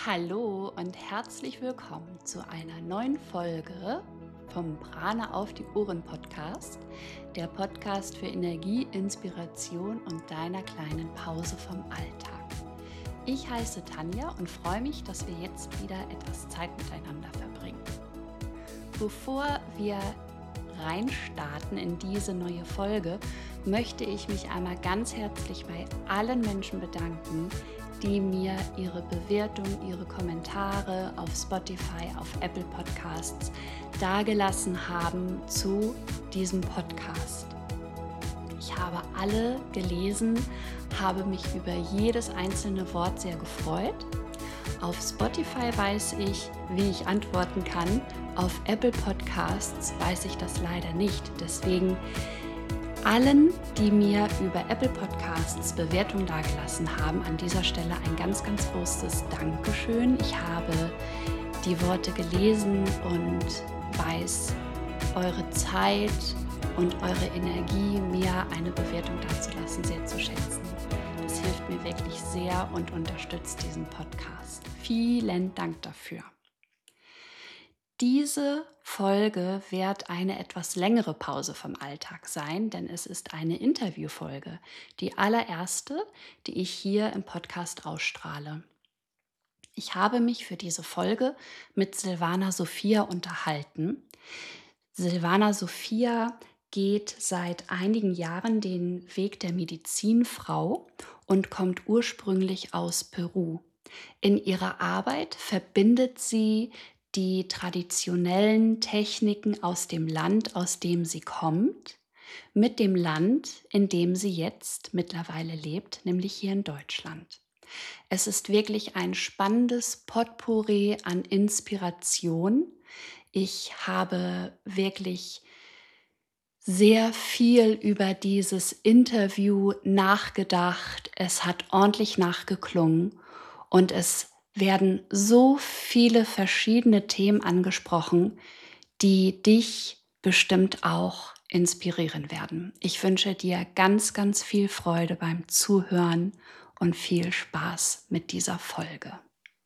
Hallo und herzlich willkommen zu einer neuen Folge vom Prana auf die Ohren Podcast, der Podcast für Energie, Inspiration und deiner kleinen Pause vom Alltag. Ich heiße Tanja und freue mich, dass wir jetzt wieder etwas Zeit miteinander verbringen. Bevor wir reinstarten in diese neue Folge, möchte ich mich einmal ganz herzlich bei allen Menschen bedanken, die mir ihre Bewertung, ihre Kommentare auf Spotify, auf Apple Podcasts dagelassen haben zu diesem Podcast. Ich habe alle gelesen, habe mich über jedes einzelne Wort sehr gefreut. Auf Spotify weiß ich, wie ich antworten kann. Auf Apple Podcasts weiß ich das leider nicht. Deswegen allen, die mir über Apple Podcasts Bewertungen dagelassen haben, an dieser Stelle ein ganz, ganz großes Dankeschön. Ich habe die Worte gelesen und weiß eure Zeit und eure Energie, mir eine Bewertung dazulassen, sehr zu schätzen. Das hilft mir wirklich sehr und unterstützt diesen Podcast. Vielen Dank dafür. Diese Folge wird eine etwas längere Pause vom Alltag sein, denn es ist eine Interviewfolge, die allererste, die ich hier im Podcast ausstrahle. Ich habe mich für diese Folge mit Silvana Sophia unterhalten. Silvana Sophia geht seit einigen Jahren den Weg der Medizinfrau und kommt ursprünglich aus Peru. In ihrer Arbeit verbindet sie die traditionellen Techniken aus dem Land, aus dem sie kommt, mit dem Land, in dem sie jetzt mittlerweile lebt, nämlich hier in Deutschland. Es ist wirklich ein spannendes Potpourri an Inspiration. Ich habe wirklich sehr viel über dieses Interview nachgedacht. Es hat ordentlich nachgeklungen und es werden so viele verschiedene Themen angesprochen, die dich bestimmt auch inspirieren werden. Ich wünsche dir ganz, ganz viel Freude beim Zuhören und viel Spaß mit dieser Folge.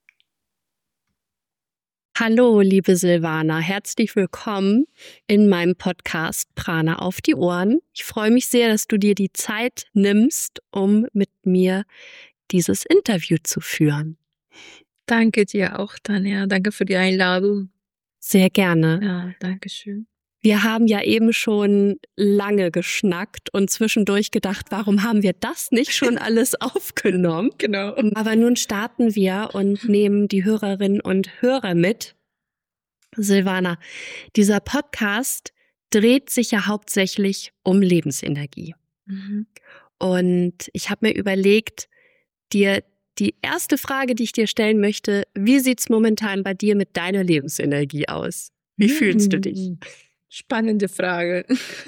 Hallo, liebe Silvana, herzlich willkommen in meinem Podcast Prana auf die Ohren. Ich freue mich sehr, dass du dir die Zeit nimmst, um mit mir dieses Interview zu führen. Danke dir auch, Tanja. Danke für die Einladung. Sehr gerne. Ja, danke schön. Wir haben ja eben schon lange geschnackt und zwischendurch gedacht, warum haben wir das nicht schon alles aufgenommen? Genau. Aber nun starten wir und nehmen die Hörerinnen und Hörer mit. Silvana, dieser Podcast dreht sich ja hauptsächlich um Lebensenergie. Und ich habe mir überlegt, dir die erste Frage, die ich dir stellen möchte, wie sieht's momentan bei dir mit deiner Lebensenergie aus? Wie fühlst du dich? Spannende Frage.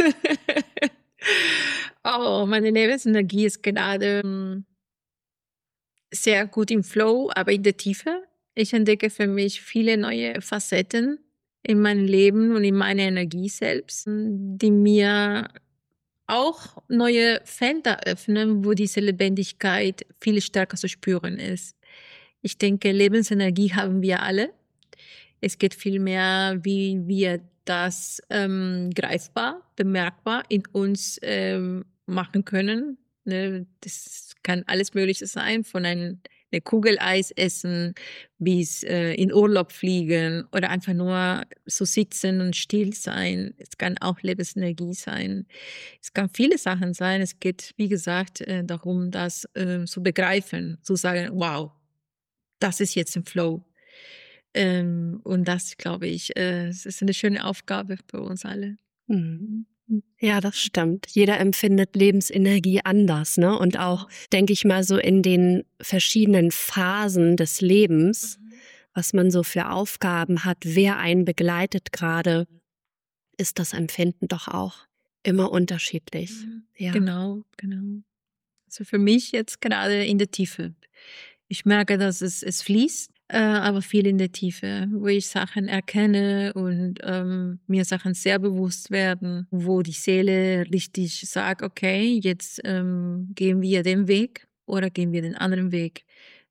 Oh, meine Lebensenergie ist gerade sehr gut im Flow, aber in der Tiefe. Ich entdecke für mich viele neue Facetten in meinem Leben und in meiner Energie selbst, die mir auch neue Felder öffnen, wo diese Lebendigkeit viel stärker zu spüren ist. Ich denke, Lebensenergie haben wir alle. Es geht vielmehr, wie wir das greifbar, bemerkbar in uns machen können. Ne? Das kann alles Mögliche sein, von eine Kugel Eis essen bis in Urlaub fliegen oder einfach nur so sitzen und still sein. Es kann auch Lebensenergie sein. Es kann viele Sachen sein. Es geht, wie gesagt, darum, das zu begreifen, zu sagen, wow, das ist jetzt im Flow. Und das, glaube ich, es ist eine schöne Aufgabe für uns alle. Ja, das stimmt. Jeder empfindet Lebensenergie anders, ne? Und auch, denke ich mal, so in den verschiedenen Phasen des Lebens, was man so für Aufgaben hat, wer einen begleitet gerade, ist das Empfinden doch auch immer unterschiedlich. Ja. Genau. Also für mich jetzt gerade in der Tiefe. Ich merke, dass es fließt, aber viel in der Tiefe, wo ich Sachen erkenne und mir Sachen sehr bewusst werden, wo die Seele richtig sagt, okay, jetzt gehen wir den Weg oder gehen wir den anderen Weg.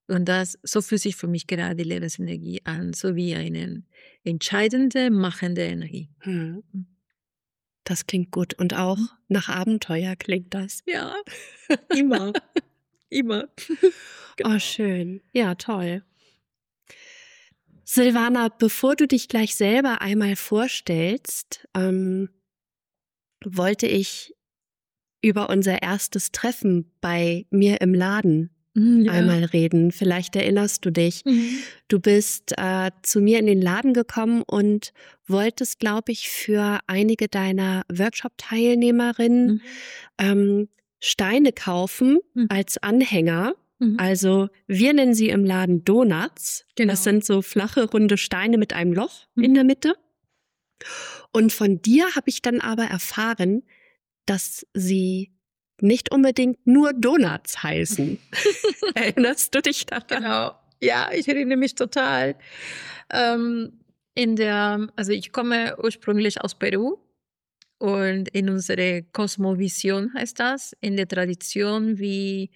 Und so fühlt sich für mich gerade die Lebensenergie an, so wie eine entscheidende, machende Energie. Hm. Das klingt gut. Und auch nach Abenteuer klingt das. Ja, immer, immer. Oh, schön. Ja, toll. Silvana, bevor du dich gleich selber einmal vorstellst, wollte ich über unser erstes Treffen bei mir im Laden einmal reden. Vielleicht erinnerst du dich. Du bist zu mir in den Laden gekommen und wolltest, glaube ich, für einige deiner Workshop-Teilnehmerinnen Steine kaufen als Anhänger. Also wir nennen sie im Laden Donuts. Genau. Das sind so flache, runde Steine mit einem Loch in der Mitte. Und von dir habe ich dann aber erfahren, dass sie nicht unbedingt nur Donuts heißen. Erinnerst du dich daran? Genau. Ja, ich erinnere mich total. Also ich komme ursprünglich aus Peru und in unsere Kosmovision heißt das, in der Tradition, wie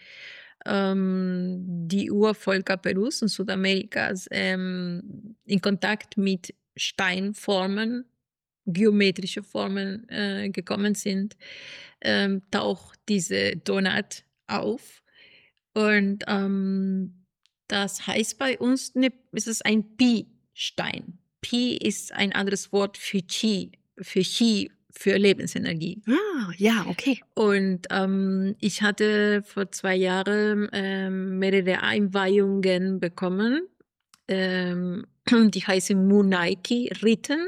die Urvölker Perus und Südamerikas in Kontakt mit Steinformen, geometrische Formen gekommen sind, taucht diese Donut auf. Und das heißt bei uns, ist es ein Pi-Stein. Pi ist ein anderes Wort für Qi, für Lebensenergie. Ah, ja, okay. Und ich hatte vor 2 Jahren mehrere Einweihungen bekommen. Die heißen Munaiki-Riten.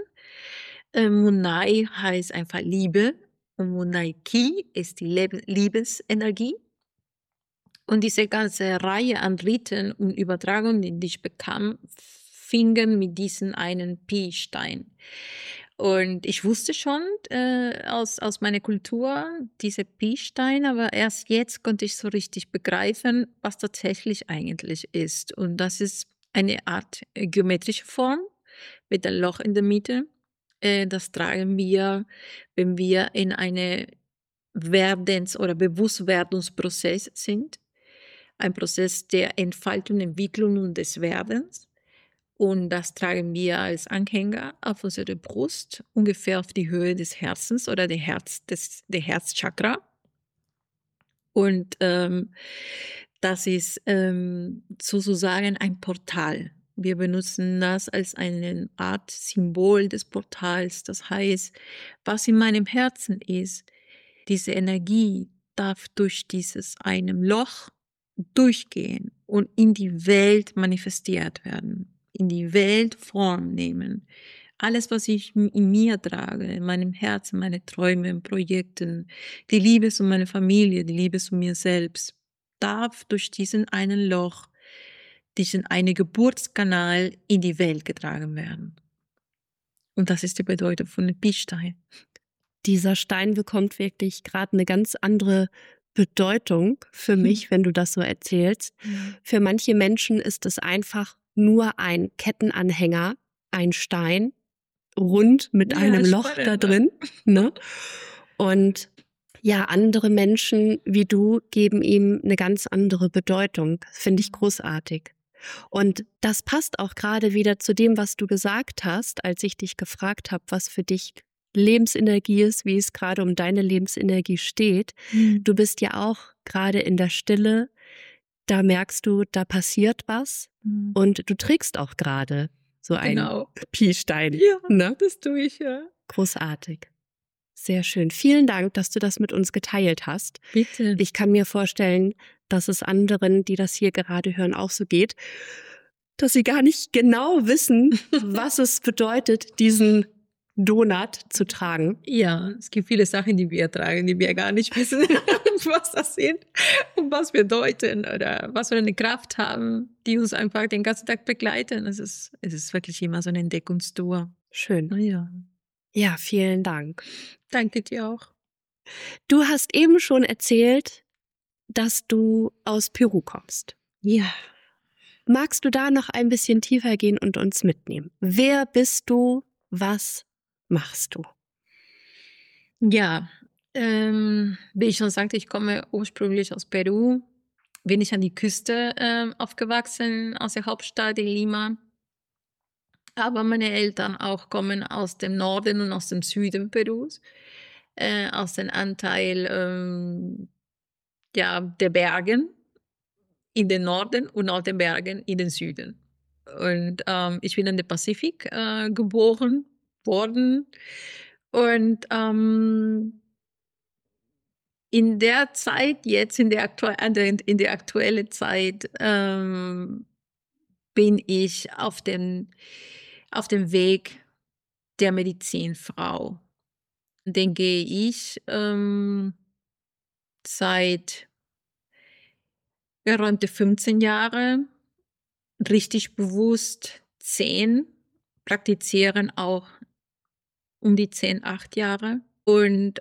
Munai heißt einfach Liebe und Munaiki ist die Liebesenergie. Und diese ganze Reihe an Riten und Übertragungen, die ich bekam, fingen mit diesem einen Pi-Stein. Und ich wusste schon aus meiner Kultur diese Pi-Stein, aber erst jetzt konnte ich so richtig begreifen, was tatsächlich eigentlich ist. Und das ist eine Art geometrische Form mit einem Loch in der Mitte. Das tragen wir, wenn wir in einem Werdens- oder Bewusstwerdungsprozess sind. Ein Prozess der Entfaltung, Entwicklung und des Werdens. Und das tragen wir als Anhänger auf unsere Brust, ungefähr auf die Höhe des Herzens oder der Herzchakra. Und das ist sozusagen ein Portal. Wir benutzen das als eine Art Symbol des Portals. Das heißt, was in meinem Herzen ist, diese Energie darf durch dieses einem Loch durchgehen und in die Welt manifestiert werden, in die Welt Form nehmen. Alles, was ich in mir trage, in meinem Herzen, meine Träume, Projekten, die Liebe zu meiner Familie, die Liebe zu mir selbst, darf durch diesen einen Loch, diesen einen Geburtskanal in die Welt getragen werden. Und das ist die Bedeutung von dem Pi-Stein. Dieser Stein bekommt wirklich gerade eine ganz andere Bedeutung für mich, wenn du das so erzählst. Für manche Menschen ist es einfach nur ein Kettenanhänger, ein Stein, rund mit einem Loch da drin. Ne? Und ja, andere Menschen wie du geben ihm eine ganz andere Bedeutung. Finde ich großartig. Und das passt auch gerade wieder zu dem, was du gesagt hast, als ich dich gefragt habe, was für dich Lebensenergie ist, wie es gerade um deine Lebensenergie steht. Du bist ja auch gerade in der Stille, da merkst du, da passiert was und du trägst auch gerade so einen Pi-Stein. Ja, ne? Das tue ich, ja. Großartig. Sehr schön. Vielen Dank, dass du das mit uns geteilt hast. Bitte. Ich kann mir vorstellen, dass es anderen, die das hier gerade hören, auch so geht, dass sie gar nicht genau wissen, was es bedeutet, diesen Donut zu tragen. Ja, es gibt viele Sachen, die wir tragen, die wir gar nicht wissen, was das sind und was bedeuten oder was für eine Kraft haben, die uns einfach den ganzen Tag begleiten. Es ist wirklich immer so eine Entdeckungstour. Schön. Ja. Ja, vielen Dank. Danke dir auch. Du hast eben schon erzählt, dass du aus Peru kommst. Ja. Magst du da noch ein bisschen tiefer gehen und uns mitnehmen? Wer bist du? Was machst du? Ja, wie ich schon sagte, ich komme ursprünglich aus Peru. bin ich an die Küste aufgewachsen, aus der Hauptstadt in Lima. Aber meine Eltern auch kommen aus dem Norden und aus dem Süden Perus, aus dem Anteil ja, der Bergen in den Norden und aus den Bergen in den Süden. Und ich bin in der Pazifik geboren worden. Und in der Zeit, jetzt in der aktuellen Zeit, bin ich auf dem Weg der Medizinfrau. Den gehe ich seit geräumte 15 Jahre, richtig bewusst 10, praktizieren auch um die 10, 8 Jahre. Und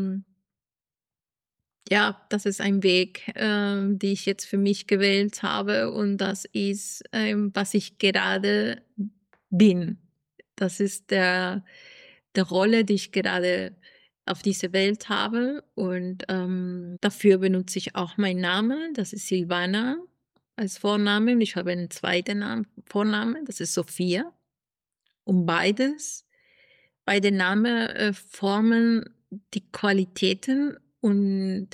ja, das ist ein Weg, die ich jetzt für mich gewählt habe und das ist, was ich gerade bin. Das ist der Rolle, die ich gerade auf diese Welt habe und dafür benutze ich auch meinen Namen. Das ist Silvana als Vorname und ich habe einen zweiten Vornamen, das ist Sophia. Und beide Namen formen die Qualitäten und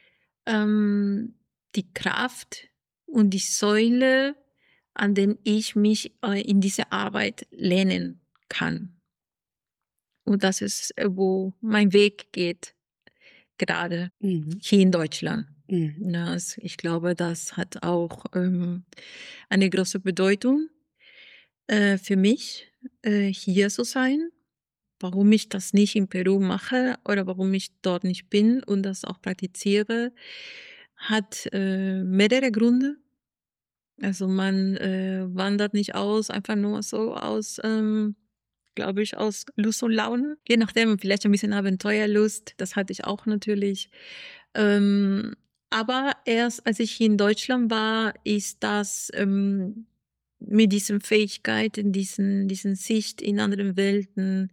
die Kraft und die Säule, an dem ich mich in diese Arbeit lehnen kann. Und das ist, wo mein Weg geht, gerade hier in Deutschland. Ja, ich glaube, das hat auch eine große Bedeutung für mich, hier zu sein. Warum ich das nicht in Peru mache oder warum ich dort nicht bin und das auch praktiziere, hat mehrere Gründe. Also man wandert nicht aus, einfach nur so aus, glaube ich, aus Lust und Laune. Je nachdem, vielleicht ein bisschen Abenteuerlust, das hatte ich auch natürlich. Aber erst als ich hier in Deutschland war, ist das mit diesen Fähigkeiten, diesen Sicht in anderen Welten,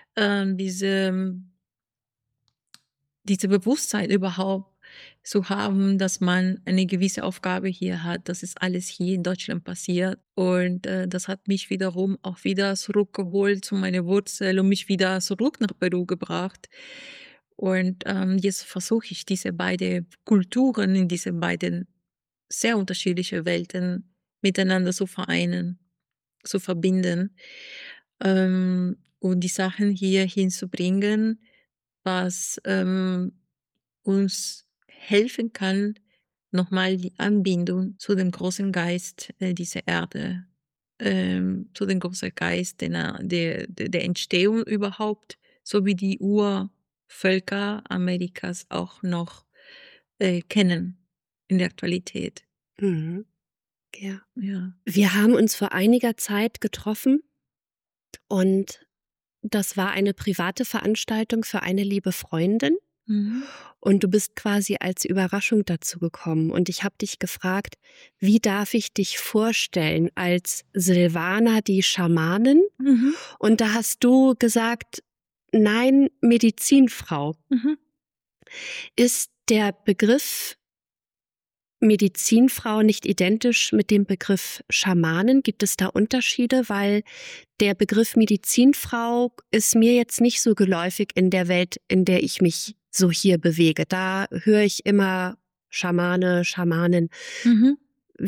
diese Bewusstsein überhaupt zu haben, dass man eine gewisse Aufgabe hier hat. Das ist alles hier in Deutschland passiert. Und das hat mich wiederum auch wieder zurückgeholt zu meiner Wurzel und mich wieder zurück nach Peru gebracht. Und jetzt versuche ich diese beiden Kulturen in diese beiden sehr unterschiedlichen Welten miteinander zu vereinen, zu verbinden und die Sachen hier hinzubringen, was uns helfen kann, nochmal die Anbindung zu dem großen Geist dieser Erde, zu dem großen Geist der Entstehung überhaupt, sowie die Urvölker Amerikas auch noch kennen in der Aktualität. Mhm. Ja. Ja. Wir haben uns vor einiger Zeit getroffen und das war eine private Veranstaltung für eine liebe Freundin. Mhm. Und du bist quasi als Überraschung dazu gekommen. Und ich habe dich gefragt, wie darf ich dich vorstellen als Silvana, die Schamanin? Mhm. Und da hast du gesagt, nein, Medizinfrau. Mhm. Ist der Begriff Medizinfrau nicht identisch mit dem Begriff Schamanin? Gibt es da Unterschiede? Weil der Begriff Medizinfrau ist mir jetzt nicht so geläufig in der Welt, in der ich mich so hier bewege. Da höre ich immer Schamane, Schamanin. Mhm.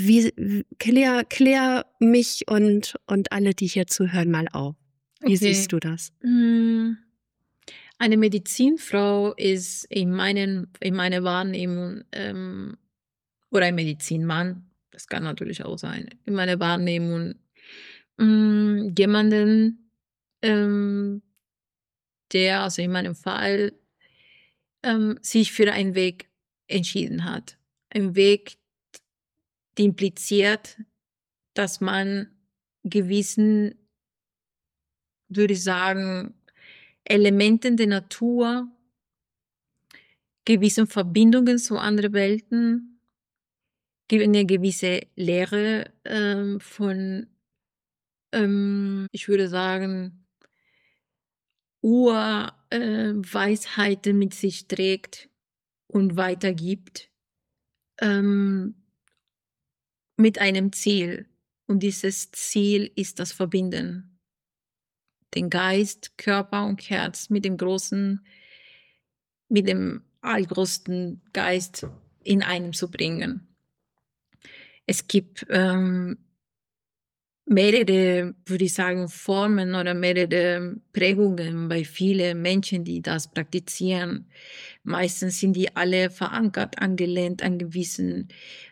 Klär mich und alle, die hier zuhören, mal auf. Wie Okay. siehst du das? Eine Medizinfrau ist in meiner Wahrnehmung oder ein Medizinmann, das kann natürlich auch sein, in meiner Wahrnehmung jemanden, der, also in meinem Fall, sich für einen Weg entschieden hat. Ein Weg, der impliziert, dass man gewissen, würde ich sagen, Elementen der Natur, gewissen Verbindungen zu anderen Welten, eine gewisse Lehre von, ich würde sagen, Urweisheiten mit sich trägt und weitergibt. mit einem Ziel. Und dieses Ziel ist das Verbinden. Den Geist, Körper und Herz mit dem allgrößten Geist in einem zu bringen. Es gibt mehrere, würde ich sagen, Formen oder mehrere Prägungen bei vielen Menschen, die das praktizieren. Meistens sind die alle verankert, angelehnt an gewissen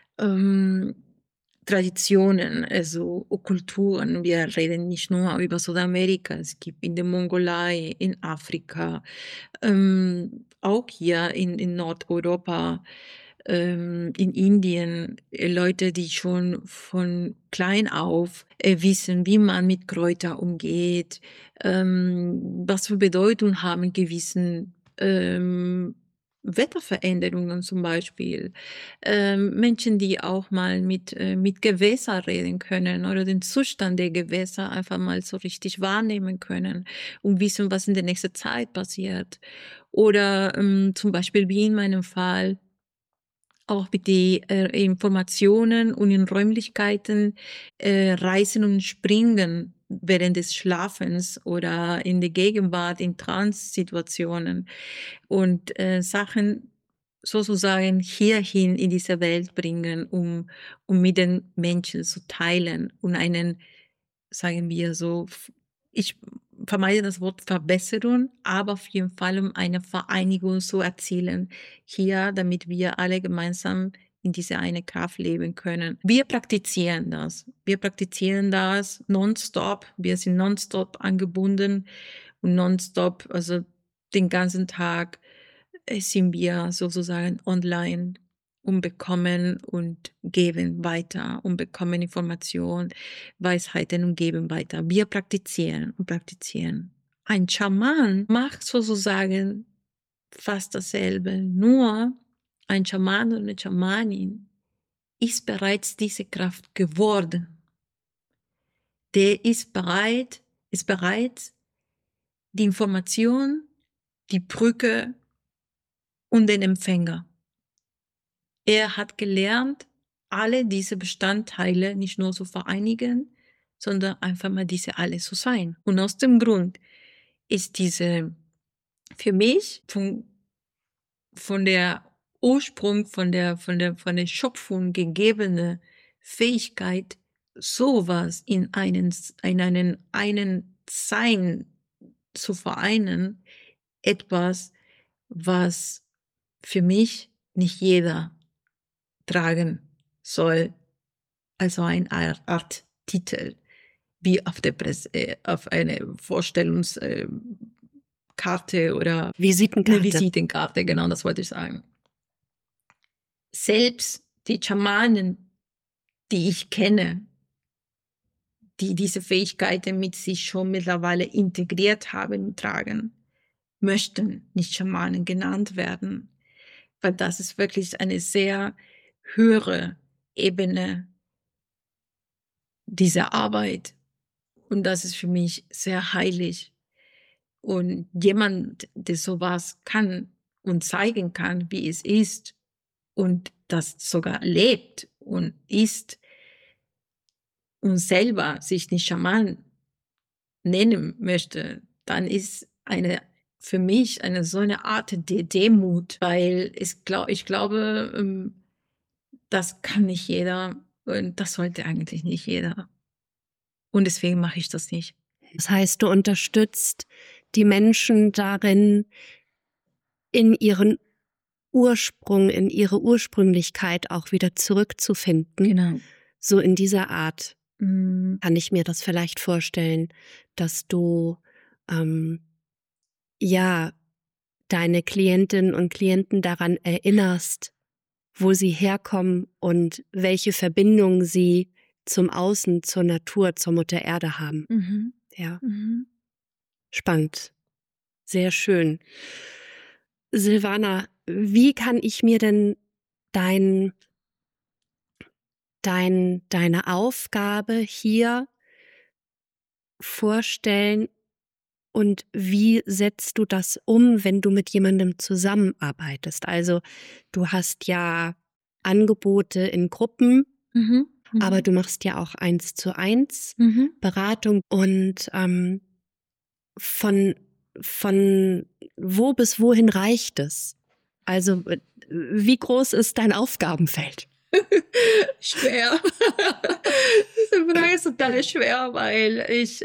Traditionen, also Kulturen. Wir reden nicht nur über Südamerika, es gibt in der Mongolei, in Afrika, auch hier in Nordeuropa, in Indien, Leute, die schon von klein auf wissen, wie man mit Kräutern umgeht, was für Bedeutung haben gewissen Wetterveränderungen zum Beispiel. Menschen, die auch mal mit Gewässern reden können oder den Zustand der Gewässer einfach mal so richtig wahrnehmen können und wissen, was in der nächsten Zeit passiert. Oder zum Beispiel wie in meinem Fall auch mit die Informationen und in Räumlichkeiten reisen und springen während des Schlafens oder in der Gegenwart, in Trance-Situationen und Sachen sozusagen hierhin in diese Welt bringen, um mit den Menschen zu teilen und einen, sagen wir so, ich vermeide das Wort Verbesserung, aber auf jeden Fall um eine Vereinigung zu erzielen, hier, damit wir alle gemeinsam in diese eine Kraft leben können. Wir praktizieren das. Wir praktizieren das nonstop. Wir sind nonstop angebunden und nonstop, also den ganzen Tag sind wir sozusagen online und bekommen und geben weiter und bekommen Informationen, Weisheiten und geben weiter. Wir praktizieren und praktizieren. Ein Schaman macht sozusagen fast dasselbe, nur ein Schaman oder eine Schamanin ist bereits diese Kraft geworden. Der ist bereit, die Information, die Brücke und den Empfänger. Er hat gelernt, alle diese Bestandteile nicht nur zu vereinigen, sondern einfach mal diese alle zu sein. Und aus dem Grund ist diese für mich von der Ursprung, von der Schöpfung gegebene Fähigkeit, sowas in einen Sein zu vereinen, etwas, was für mich nicht jeder tragen soll, also eine Art Titel, wie auf auf eine Vorstellungskarte oder Visitenkarte. eine Visitenkarte, genau, das wollte ich sagen. Selbst die Schamanen, die ich kenne, die diese Fähigkeiten mit sich schon mittlerweile integriert haben und tragen, möchten nicht Schamanen genannt werden, weil das ist wirklich eine sehr höhere Ebene dieser Arbeit. Und das ist für mich sehr heilig. Und jemand, der sowas kann und zeigen kann, wie es ist und das sogar lebt und ist und selber sich nicht Schaman nennen möchte, dann ist für mich so eine Art der Demut, weil ich glaube, das kann nicht jeder und das sollte eigentlich nicht jeder. Und deswegen mache ich das nicht. Das heißt, du unterstützt die Menschen darin, in ihren Ursprung, in ihre Ursprünglichkeit auch wieder zurückzufinden. Genau. So in dieser Art kann ich mir das vielleicht vorstellen, dass du deine Klientinnen und Klienten daran erinnerst, wo sie herkommen und welche Verbindung sie zum Außen, zur Natur, zur Mutter Erde haben. Mhm. Ja. Mhm. Spannend. Sehr schön. Silvana, wie kann ich mir denn deine Aufgabe hier vorstellen und wie setzt du das um, wenn du mit jemandem zusammenarbeitest? Also du hast ja Angebote in Gruppen, Aber du machst ja auch 1:1 Mhm. Beratung und von wo bis wohin reicht es? Also wie groß ist dein Aufgabenfeld? Schwer. Diese Frage ist total schwer, weil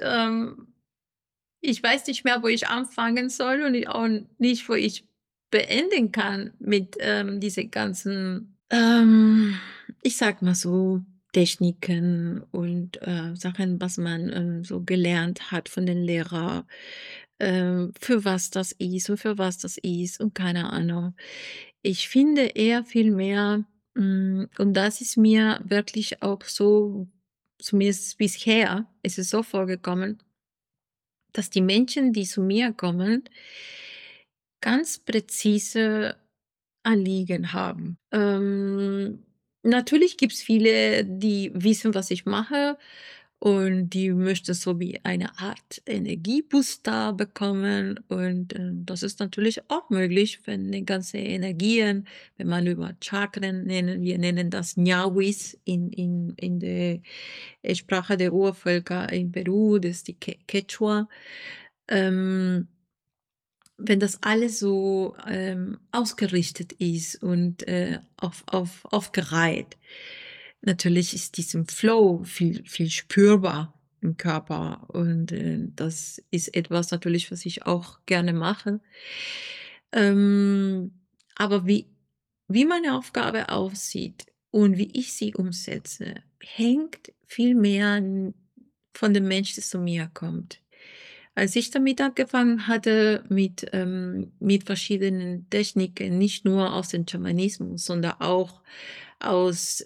ich weiß nicht mehr, wo ich anfangen soll und ich auch nicht, wo ich beenden kann mit diese ganzen, ich sag mal so, Techniken und Sachen, was man so gelernt hat von den Lehrern, für was das ist und für was das ist und keine Ahnung. Ich finde eher viel mehr, und das ist mir wirklich auch so, zumindest bisher, ist es so vorgekommen, dass die Menschen, die zu mir kommen, ganz präzise Anliegen haben. Natürlich gibt's viele, die wissen, was ich mache und die möchten so wie eine Art Energiebooster bekommen und das ist natürlich auch möglich, wenn die ganzen Energien, wenn man über Chakren nennen, wir nennen das Ñawis in der Sprache der Urvölker in Peru, das ist die Quechua. Ähm, wenn das alles so ausgerichtet ist und aufgereiht, natürlich ist diesem Flow viel spürbar im Körper. Und das ist etwas natürlich, was ich auch gerne mache. Ähm, aber wie meine Aufgabe aussieht und wie ich sie umsetze, hängt viel mehr von dem Mensch, der zu mir kommt. Als ich damit angefangen hatte, mit verschiedenen Techniken, nicht nur aus dem Schamanismus, sondern auch aus,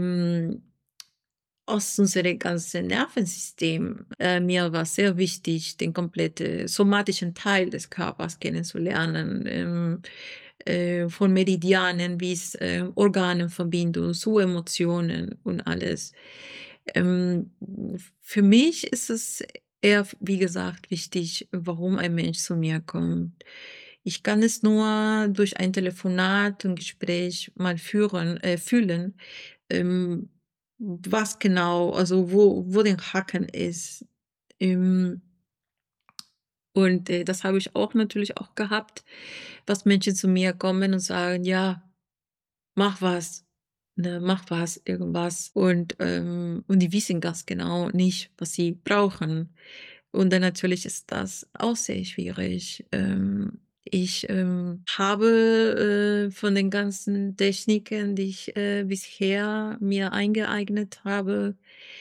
aus unserem ganzen Nervensystem, mir war sehr wichtig, den kompletten somatischen Teil des Körpers kennenzulernen, von Meridianen bis Organenverbindung zu Emotionen und alles. Ähm, für mich ist es eher, wie gesagt, wichtig, warum ein Mensch zu mir kommt. Ich kann es nur durch ein Telefonat und Gespräch mal fühlen, ähm, was genau, also wo der Haken ist. Ähm, und das habe ich auch natürlich auch gehabt, dass Menschen zu mir kommen und sagen, ja, mach was, ne, mach was, irgendwas. Und die wissen ganz genau nicht, was sie brauchen. Und dann natürlich ist das auch sehr schwierig. Ich habe von den ganzen Techniken, die ich bisher mir eingeeignet habe,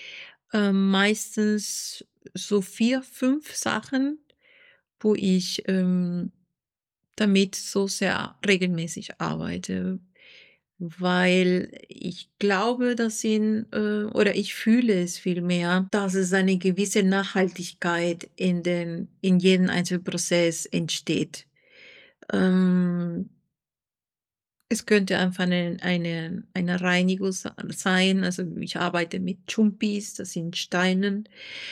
meistens so 4, 5 Sachen, wo ich damit so sehr regelmäßig arbeite, weil ich glaube, oder ich fühle es vielmehr, dass es eine gewisse Nachhaltigkeit in jedem einzelnen Prozess entsteht. Ähm, es könnte einfach eine Reinigung sein. Also ich arbeite mit Chumpis, das sind Steinen.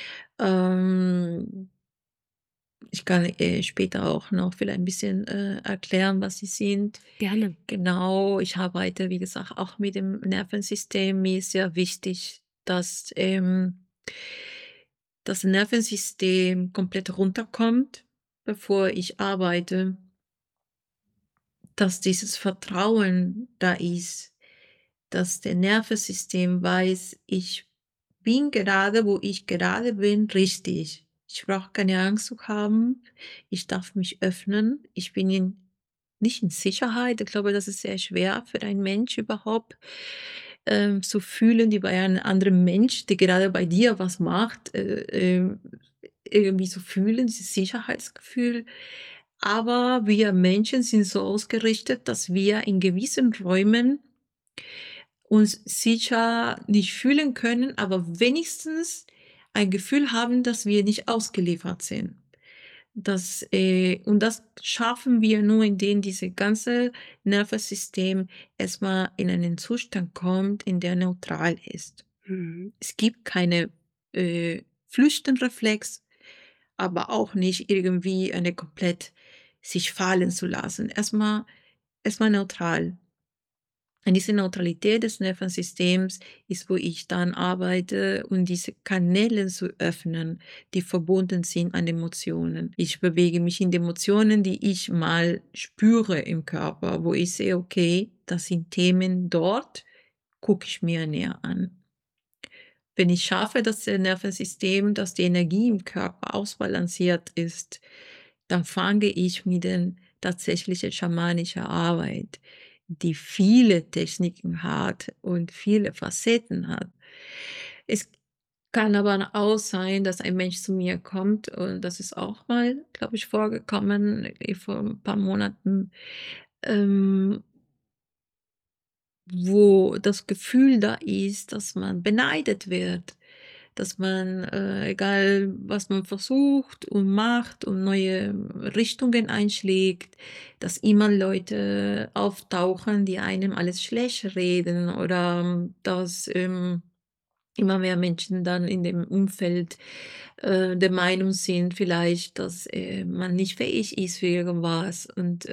Ähm, Ich kann später auch noch vielleicht ein bisschen erklären, was sie sind. Gerne. Genau, ich arbeite, wie gesagt, auch mit dem Nervensystem. Mir ist sehr wichtig, dass das Nervensystem komplett runterkommt, bevor ich arbeite, dass dieses Vertrauen da ist, dass der Nervensystem weiß, ich bin gerade, wo ich gerade bin, richtig. Ich brauche keine Angst zu haben. Ich darf mich öffnen. Ich bin nicht in Sicherheit. Ich glaube, das ist sehr schwer für einen Mensch überhaupt zu fühlen, wie bei einem anderen Mensch, der gerade bei dir was macht, irgendwie zu fühlen, dieses Sicherheitsgefühl. Aber wir Menschen sind so ausgerichtet, dass wir in gewissen Räumen uns sicher nicht fühlen können, aber wenigstens ein Gefühl haben, dass wir nicht ausgeliefert sind. Und das schaffen wir nur, indem dieses ganze Nervensystem erstmal in einen Zustand kommt, in der neutral ist. Mhm. Es gibt keine Flüchtenreflex, aber auch nicht irgendwie eine komplett sich fallen zu lassen. Erstmal neutral. Und diese Neutralität des Nervensystems ist, wo ich dann arbeite, um diese Kanäle zu öffnen, die verbunden sind an Emotionen. Ich bewege mich in die Emotionen, die ich mal spüre im Körper, wo ich sehe, okay, das sind Themen dort, gucke ich mir näher an. Wenn ich schaffe, dass das Nervensystem, dass die Energie im Körper ausbalanciert ist, dann fange ich mit der tatsächlichen schamanischen Arbeit, die viele Techniken hat und viele Facetten hat. Es kann aber auch sein, dass ein Mensch zu mir kommt, und das ist auch mal, glaube ich, vorgekommen vor ein paar Monaten, ähm, wo das Gefühl da ist, dass man beneidet wird, dass man, egal was man versucht und macht und neue Richtungen einschlägt, dass immer Leute auftauchen, die einem alles schlecht reden, oder dass immer mehr Menschen dann in dem Umfeld der Meinung sind vielleicht, dass man nicht fähig ist für irgendwas.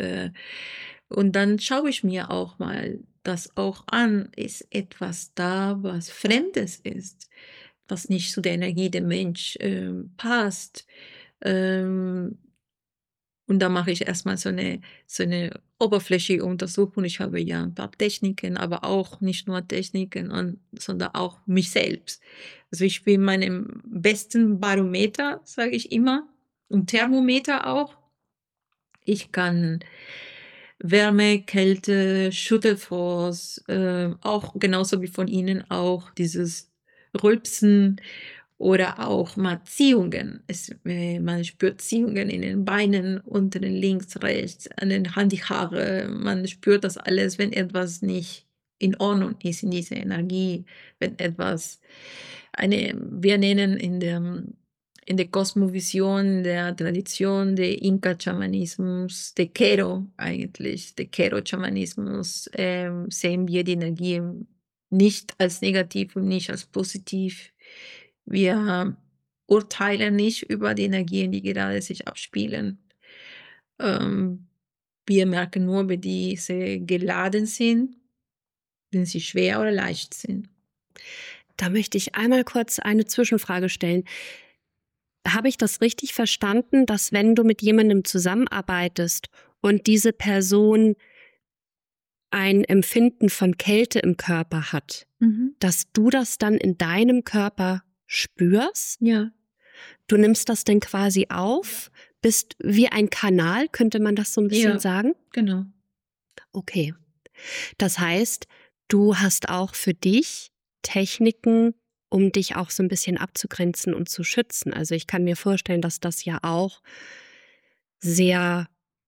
Und dann schaue ich mir auch mal das auch an. Ist etwas da, was Fremdes ist, was nicht zu der Energie der Mensch passt? Ähm, und da mache ich erstmal so eine oberflächliche Untersuchung. Ich habe ja ein paar Techniken, aber auch nicht nur Techniken, sondern auch mich selbst. Also ich bin meinem besten Barometer, sage ich immer, und Thermometer auch. Ich kann Wärme, Kälte, Schüttelfrost, auch genauso wie von Ihnen auch dieses Rülpsen oder auch mal Ziehungen. Man spürt Ziehungen in den Beinen, unten links, rechts, an den Handhaare. Man spürt das alles, wenn etwas nicht in Ordnung ist in dieser Energie, wenn etwas, wir nennen in der Kosmovision der Tradition der Inka-Schamanismus, der Quero eigentlich, der Quero-Schamanismus, sehen wir die Energie nicht als negativ und nicht als positiv. Wir urteilen nicht über die Energien, die gerade sich abspielen. Ähm, wir merken nur, wenn diese geladen sind, wenn sie schwer oder leicht sind. Da möchte ich einmal kurz eine Zwischenfrage stellen. Habe ich das richtig verstanden, dass wenn du mit jemandem zusammenarbeitest und diese Person ein Empfinden von Kälte im Körper hat, dass du das dann in deinem Körper spürst? Ja. Du nimmst das denn quasi auf, bist wie ein Kanal, könnte man das so ein bisschen sagen? Genau. Okay. Das heißt, du hast auch für dich Techniken, um dich auch so ein bisschen abzugrenzen und zu schützen. Also ich kann mir vorstellen, dass das ja auch sehr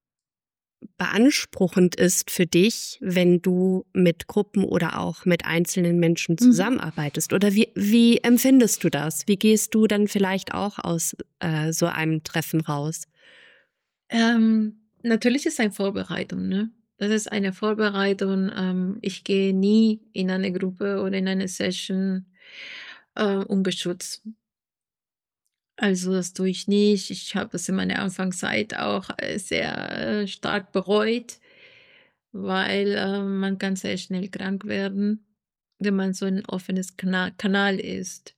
beanspruchend ist für dich, wenn du mit Gruppen oder auch mit einzelnen Menschen zusammenarbeitest. Oder wie empfindest du das? Wie gehst du dann vielleicht auch aus so einem Treffen raus? Natürlich ist es eine Vorbereitung, ne? Das ist eine Vorbereitung. Ich gehe nie in eine Gruppe oder in eine Session ungeschützt. Also das tue ich nicht. Ich habe es in meiner Anfangszeit auch sehr stark bereut, weil man kann sehr schnell krank werden, wenn man so ein offenes Kanal ist.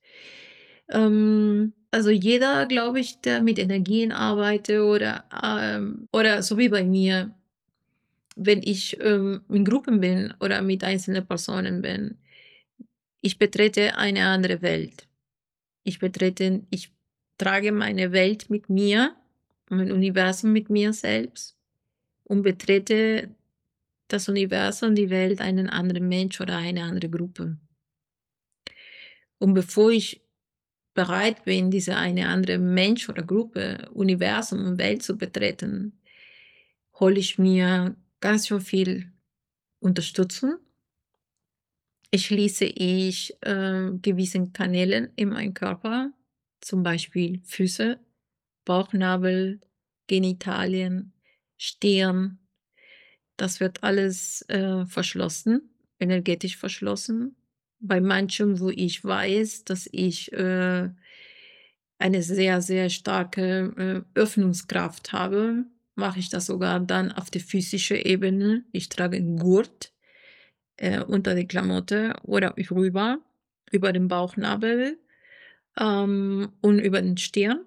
Also jeder, glaube ich, der mit Energien arbeitet oder so wie bei mir, wenn ich in Gruppen bin oder mit einzelnen Personen bin, ich betrete eine andere Welt. Ich trage meine Welt mit mir, mein Universum mit mir selbst und betrete das Universum, die Welt, einen anderen Mensch oder eine andere Gruppe. Und bevor ich bereit bin, diese eine andere Mensch oder Gruppe, Universum und Welt zu betreten, hole ich mir ganz schön viel Unterstützung. Schließe ich gewissen Kanälen in meinem Körper, zum Beispiel Füße, Bauchnabel, Genitalien, Stirn. Das wird alles verschlossen, energetisch verschlossen. Bei manchen, wo ich weiß, dass ich eine sehr, sehr starke Öffnungskraft habe, mache ich das sogar dann auf der physischen Ebene. Ich trage einen Gurt, unter die Klamotte oder rüber, über den Bauchnabel und über den Stirn.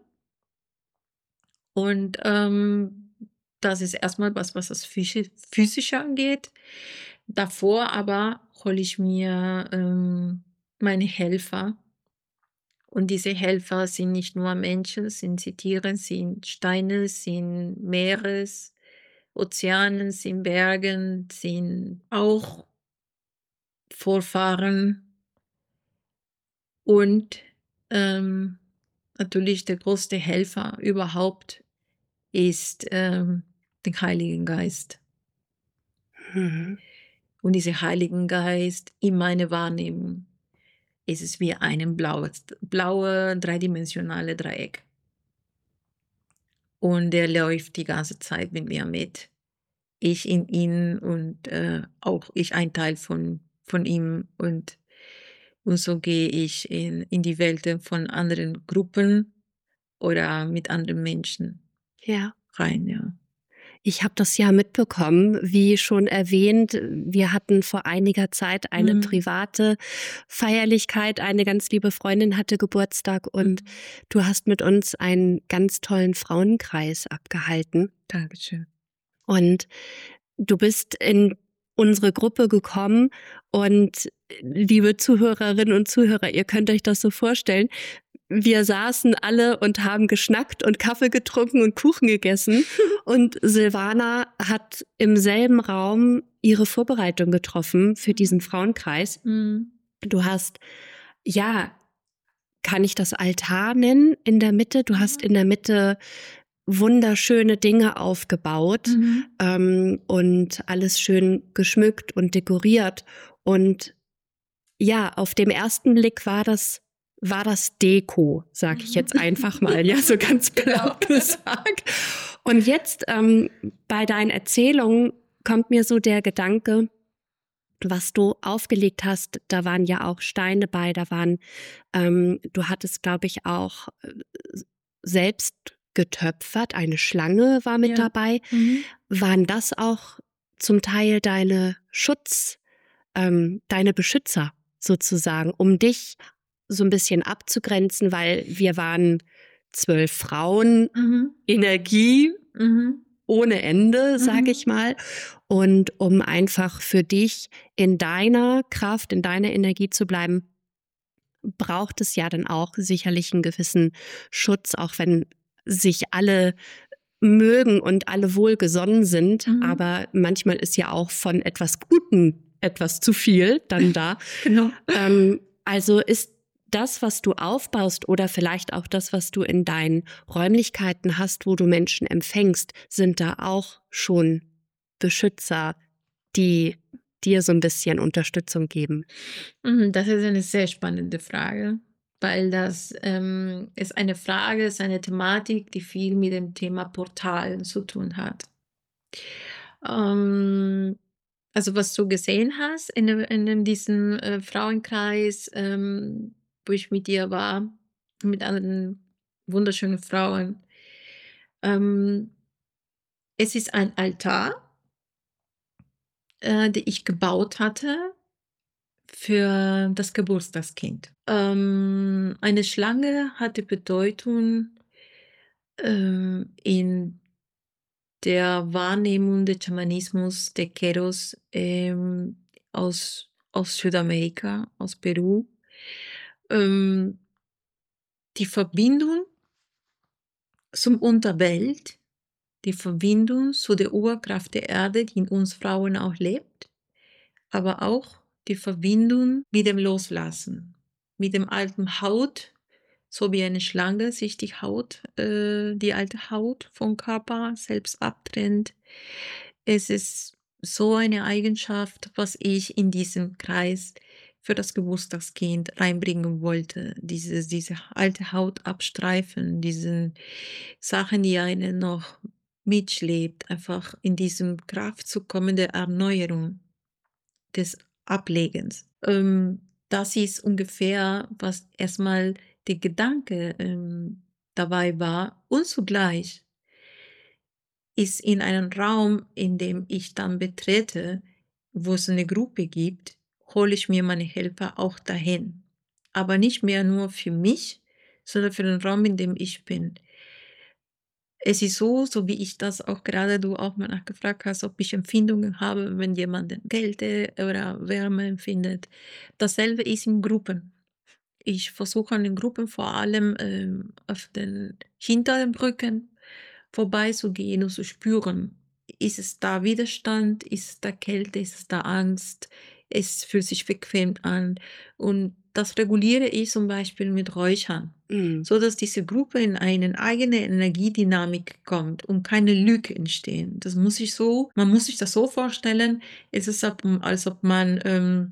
Und das ist erstmal was das Physische angeht. Davor aber hole ich mir meine Helfer. Und diese Helfer sind nicht nur Menschen, sind sie Tiere, sind Steine, sind Meeres, Ozeanen, sind Bergen, sind auch Vorfahren und natürlich der größte Helfer überhaupt ist der Heiligen Geist. Mhm. Und dieser Heiligen Geist in meiner Wahrnehmung ist es wie ein blaue dreidimensionale Dreieck. Und der läuft die ganze Zeit mit mir mit. Ich in ihn und auch ich ein Teil von ihm. Und so gehe ich in die Welten von anderen Gruppen oder mit anderen Menschen Ja. rein, ja. Ich habe das ja mitbekommen, wie schon erwähnt, wir hatten vor einiger Zeit eine private Feierlichkeit. Eine ganz liebe Freundin hatte Geburtstag und du hast mit uns einen ganz tollen Frauenkreis abgehalten. Dankeschön. Und du bist in unsere Gruppe gekommen und liebe Zuhörerinnen und Zuhörer, ihr könnt euch das so vorstellen, wir saßen alle und haben geschnackt und Kaffee getrunken und Kuchen gegessen und Silvana hat im selben Raum ihre Vorbereitung getroffen für diesen Frauenkreis. Du hast, ja, kann ich das Altar nennen in der Mitte? Du hast in der Mitte wunderschöne Dinge aufgebaut und alles schön geschmückt und dekoriert. Und ja, auf dem ersten Blick war das Deko, sag ich jetzt einfach mal, ja, so ganz platt gesagt. Und jetzt bei deinen Erzählungen kommt mir so der Gedanke, was du aufgelegt hast, da waren ja auch Steine bei, da waren, du hattest, glaube ich, auch selbst getöpfert, eine Schlange war mit dabei. Waren das auch zum Teil deine deine Beschützer sozusagen, um dich so ein bisschen abzugrenzen, weil wir waren 12 Frauen, Energie ohne Ende, sag ich mal. Und um einfach für dich in deiner Kraft, in deiner Energie zu bleiben, braucht es ja dann auch sicherlich einen gewissen Schutz, auch wenn sich alle mögen und alle wohlgesonnen sind. Aber manchmal ist ja auch von etwas Gutem etwas zu viel dann da. Genau. Also ist das, was du aufbaust oder vielleicht auch das, was du in deinen Räumlichkeiten hast, wo du Menschen empfängst, sind da auch schon Beschützer, die dir so ein bisschen Unterstützung geben? Das ist eine sehr spannende Frage, weil das ist eine Frage, ist eine Thematik, die viel mit dem Thema Portalen zu tun hat. Also was du gesehen hast in diesem Frauenkreis, wo ich mit dir war, mit anderen wunderschönen Frauen. Es ist ein Altar, den ich gebaut hatte für das Geburtstagskind. Eine Schlange hat die Bedeutung in der Wahrnehmung des Schamanismus der Queros aus Südamerika, aus Peru. Die Verbindung zum Unterwelt, die Verbindung zu der Urkraft der Erde, die in uns Frauen auch lebt, aber auch die Verbindung mit dem Loslassen, mit dem alten Haut, so wie eine Schlange sich die alte Haut vom Körper selbst abtrennt. Es ist so eine Eigenschaft, was ich in diesem Kreis für das Geburtstagskind reinbringen wollte. Diese alte Haut abstreifen, diese Sachen, die einen noch mitschlebt, einfach in diesem Kraft zu kommen der Erneuerung, des Ablegens. Das ist ungefähr, was erstmal der Gedanke dabei war. Und zugleich ist in einem Raum, in dem ich dann betrete, wo es eine Gruppe gibt, hole ich mir meine Helfer auch dahin. Aber nicht mehr nur für mich, sondern für den Raum, in dem ich bin. Es ist so wie ich das auch gerade du auch mal nachgefragt hast, ob ich Empfindungen habe, wenn jemand Kälte oder Wärme empfindet. Dasselbe ist in Gruppen. Ich versuche an den Gruppen vor allem auf hinter den Brücken vorbeizugehen und zu spüren, ist es da Widerstand, ist es da Kälte, ist es da Angst, es fühlt sich bequem an. Und das reguliere ich zum Beispiel mit Räuchern, so dass diese Gruppe in eine eigene Energiedynamik kommt und keine Lüge entstehen. Man muss sich das so vorstellen, es ist, als ob man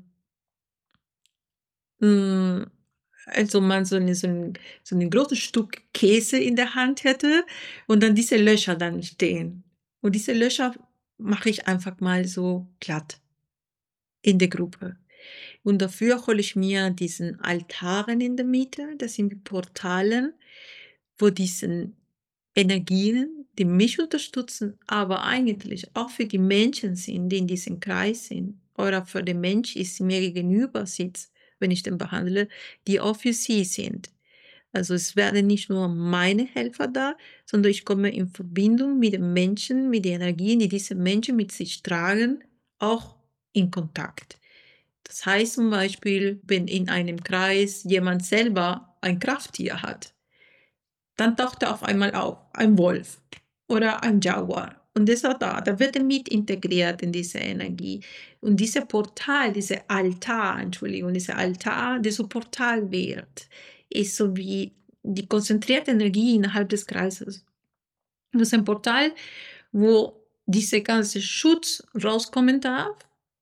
mm, also man so ein großes Stück Käse in der Hand hätte und dann diese Löcher dann stehen. Und diese Löcher mache ich einfach mal so glatt in der Gruppe. Und dafür hole ich mir diesen Altaren in der Mitte, das sind die Portalen, wo diese Energien, die mich unterstützen, aber eigentlich auch für die Menschen sind, die in diesem Kreis sind, oder für den Mensch, der mir gegenüber sitzt, wenn ich den behandle, die auch für sie sind. Also es werden nicht nur meine Helfer da, sondern ich komme in Verbindung mit den Menschen, mit den Energien, die diese Menschen mit sich tragen, auch in Kontakt. Das heißt zum Beispiel, wenn in einem Kreis jemand selber ein Krafttier hat, dann taucht er auf einmal auf, ein Wolf oder ein Jaguar. Und das ist auch da wird er mit integriert in diese Energie. Und dieser Portal, dieser Altar, dieser Portal wird, ist so wie die konzentrierte Energie innerhalb des Kreises. Das ist ein Portal, wo dieser ganze Schutz rauskommen darf,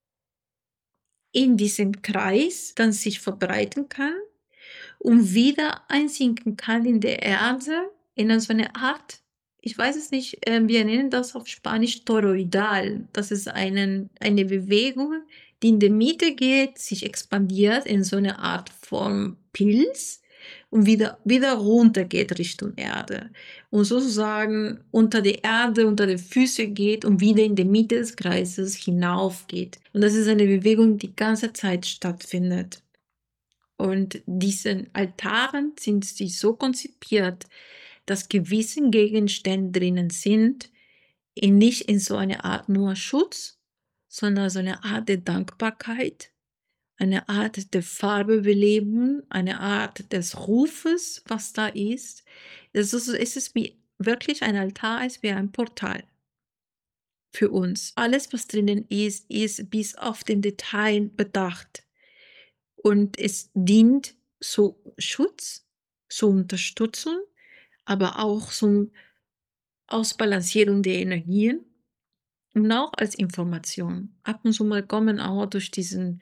in diesem Kreis dann sich verbreiten kann und wieder einsinken kann in der Erde, in so eine Art, ich weiß es nicht, wir nennen das auf Spanisch Toroidal. Das ist eine Bewegung, die in der Mitte geht, sich expandiert in so eine Art von Pilz und wieder runter geht Richtung Erde. Und sozusagen unter die Erde, unter die Füße geht und wieder in die Mitte des Kreises hinauf geht. Und das ist eine Bewegung, die ganze Zeit stattfindet. Und diese Altaren sind sie so konzipiert, dass gewisse Gegenstände drinnen sind, nicht in so eine Art nur Schutz, sondern so eine Art der Dankbarkeit, eine Art der Farbebelebung, eine Art des Rufes, was da ist. Es ist wie wirklich ein Altar, ist wie ein Portal für uns. Alles, was drinnen ist bis auf den Detail bedacht. Und es dient zu Schutz, zur Unterstützung, aber auch zur Ausbalancierung der Energien und auch als Information. Ab und zu mal kommen auch durch diesen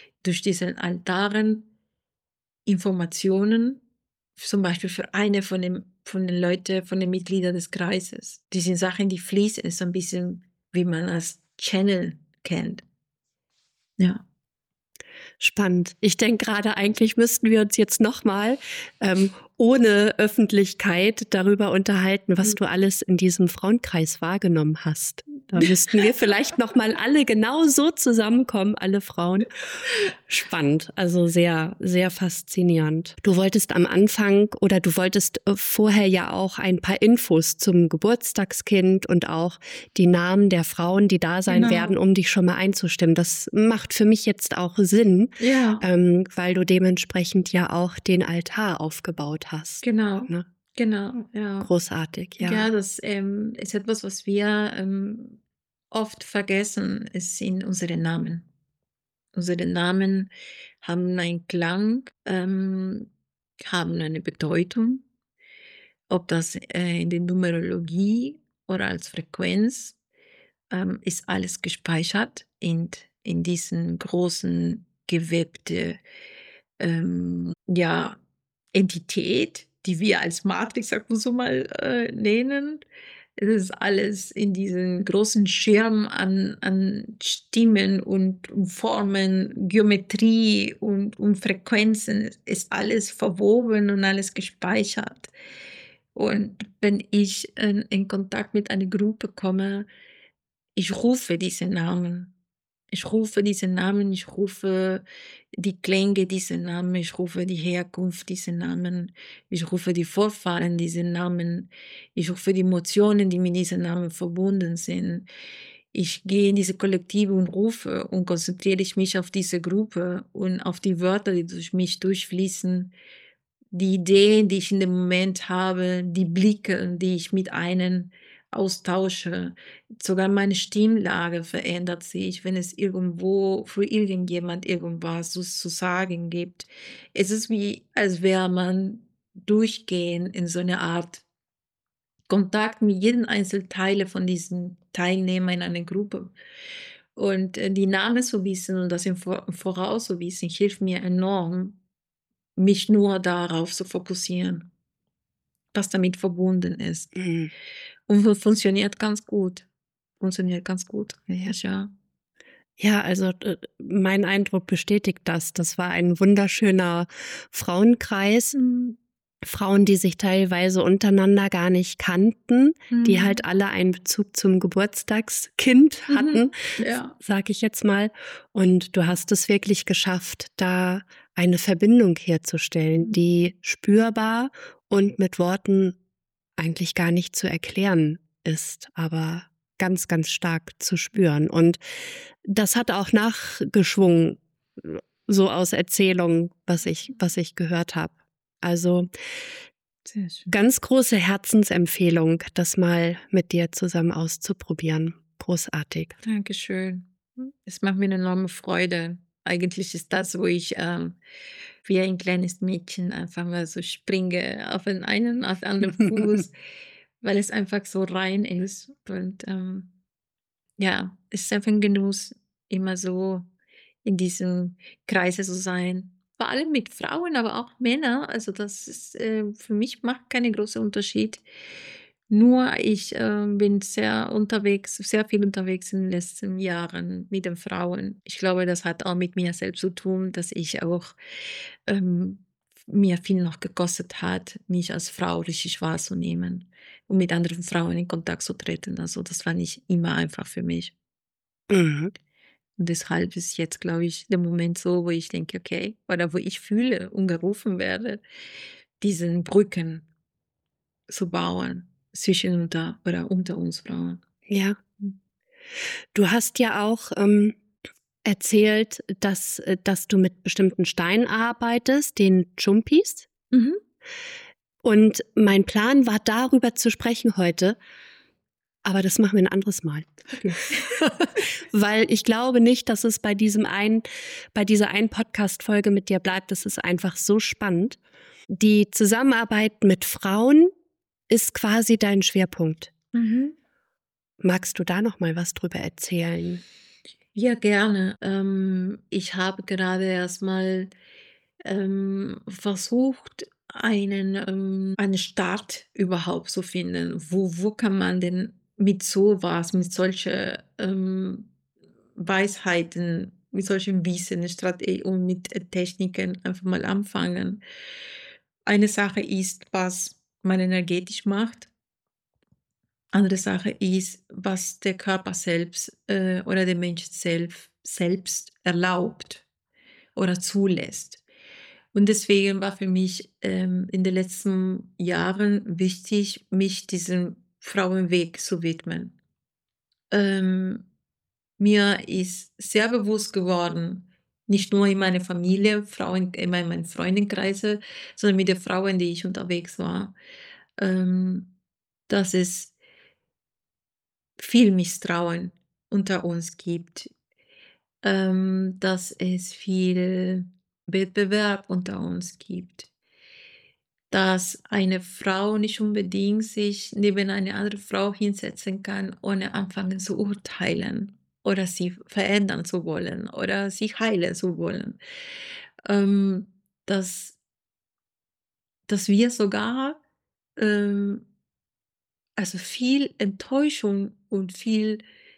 Altaren Informationen, zum Beispiel für eine von den Leuten, von den Mitgliedern des Kreises. Die sind Sachen, die fließen, ist so ein bisschen, wie man als Channel kennt. Ja. Spannend. Ich denke gerade, eigentlich müssten wir uns jetzt nochmal ohne Öffentlichkeit darüber unterhalten, was du alles in diesem Frauenkreis wahrgenommen hast. Da müssten wir vielleicht nochmal alle genau so zusammenkommen, alle Frauen. Spannend, also sehr, sehr faszinierend. Du wolltest am Anfang oder du wolltest vorher ja auch ein paar Infos zum Geburtstagskind und auch die Namen der Frauen, die da sein werden, um dich schon mal einzustimmen. Das macht für mich jetzt auch Sinn, weil du dementsprechend ja auch den Altar aufgebaut hast. Genau. Ne? Genau, ja. Großartig, ja. Ja, das ist etwas, was wir oft vergessen, es sind unsere Namen. Unsere Namen haben einen Klang, haben eine Bedeutung, ob das in der Numerologie oder als Frequenz, ist alles gespeichert in diesen großen gewebte Entität, die wir als Matrix, sag mal so mal, nennen. Es ist alles in diesen großen Schirm an Stimmen und Formen, Geometrie und Frequenzen. Es ist alles verwoben und alles gespeichert. Und wenn ich in Kontakt mit einer Gruppe komme, ich rufe diese Namen. Ich rufe diese Namen, ich rufe die Klänge dieser Namen, ich rufe die Herkunft dieser Namen, ich rufe die Vorfahren dieser Namen, ich rufe die Emotionen, die mit diesen Namen verbunden sind. Ich gehe in diese Kollektive und rufe und konzentriere ich mich auf diese Gruppe und auf die Wörter, die durch mich durchfließen, die Ideen, die ich in dem Moment habe, die Blicke, die ich mit einem austausche. Sogar meine Stimmlage verändert sich, wenn es irgendwo für irgendjemand irgendwas zu sagen gibt. Es ist wie, als wäre man durchgehend in so eine Art Kontakt mit jedem einzelnen Teil von diesen Teilnehmern in einer Gruppe. Und die Namen zu wissen und das im Voraus zu wissen, hilft mir enorm, mich nur darauf zu fokussieren, was damit verbunden ist. Mhm. Und funktioniert ganz gut. Funktioniert ganz gut. Ja. Ja, also mein Eindruck bestätigt das. Das war ein wunderschöner Frauenkreis. Frauen, die sich teilweise untereinander gar nicht kannten, die halt alle einen Bezug zum Geburtstagskind hatten, Ja. sag ich jetzt mal. Und du hast es wirklich geschafft, da eine Verbindung herzustellen, die spürbar und mit Worten eigentlich gar nicht zu erklären ist, aber ganz, ganz stark zu spüren. Und das hat auch nachgeschwungen, so aus Erzählungen, was ich gehört habe. Also Sehr schön. ganz große Herzensempfehlung, das mal mit dir zusammen auszuprobieren. Großartig. Dankeschön. Es macht mir eine enorme Freude. Eigentlich ist das, wo ich wie ein kleines Mädchen einfach mal so springe auf den einen, auf den anderen Fuß, weil es einfach so rein ist. Und ja, es ist einfach ein Genuss, immer so in diesem Kreise zu sein. Vor allem mit Frauen, aber auch Männer. Also das ist für mich macht keinen großen Unterschied. Nur ich bin sehr viel unterwegs in den letzten Jahren mit den Frauen. Ich glaube, das hat auch mit mir selbst zu tun, dass ich auch mir viel noch gekostet hat, mich als Frau richtig wahrzunehmen und mit anderen Frauen in Kontakt zu treten. Also das war nicht immer einfach für mich. Mhm. Und deshalb ist jetzt, glaube ich, der Moment so, wo ich denke, okay, oder wo ich fühle und gerufen werde, diesen Brücken zu bauen zwischen unter uns Frauen. Ja. Du hast ja auch erzählt, dass du mit bestimmten Steinen arbeitest, den Chumpis. Mhm. Und mein Plan war, darüber zu sprechen heute. Aber das machen wir ein anderes Mal. Okay. Weil ich glaube nicht, dass es bei dieser einen Podcast-Folge mit dir bleibt. Das ist einfach so spannend. Die Zusammenarbeit mit Frauen ist quasi dein Schwerpunkt. Mhm. Magst du da noch mal was drüber erzählen? Ja, gerne. Ich habe gerade erstmal versucht, einen Start überhaupt zu finden. Wo kann man denn mit sowas, mit solchen Weisheiten, mit solchen Wissen, Strategien und mit Techniken einfach mal anfangen? Eine Sache ist, was man energetisch macht. Andere Sache ist, was der Körper selbst oder der Mensch selbst erlaubt oder zulässt. Und deswegen war für mich in den letzten Jahren wichtig, mich diesem Frauenweg zu widmen. Mir ist sehr bewusst geworden, nicht nur in meiner Familie, in meinen Freundeskreise, sondern mit den Frauen, die ich unterwegs war, dass es viel Misstrauen unter uns gibt, dass es viel Wettbewerb unter uns gibt, dass eine Frau nicht unbedingt sich neben eine andere Frau hinsetzen kann, ohne anfangen zu urteilen oder sie verändern zu wollen oder sie heilen zu wollen. Ähm, dass, dass wir sogar also viel Enttäuschung und viel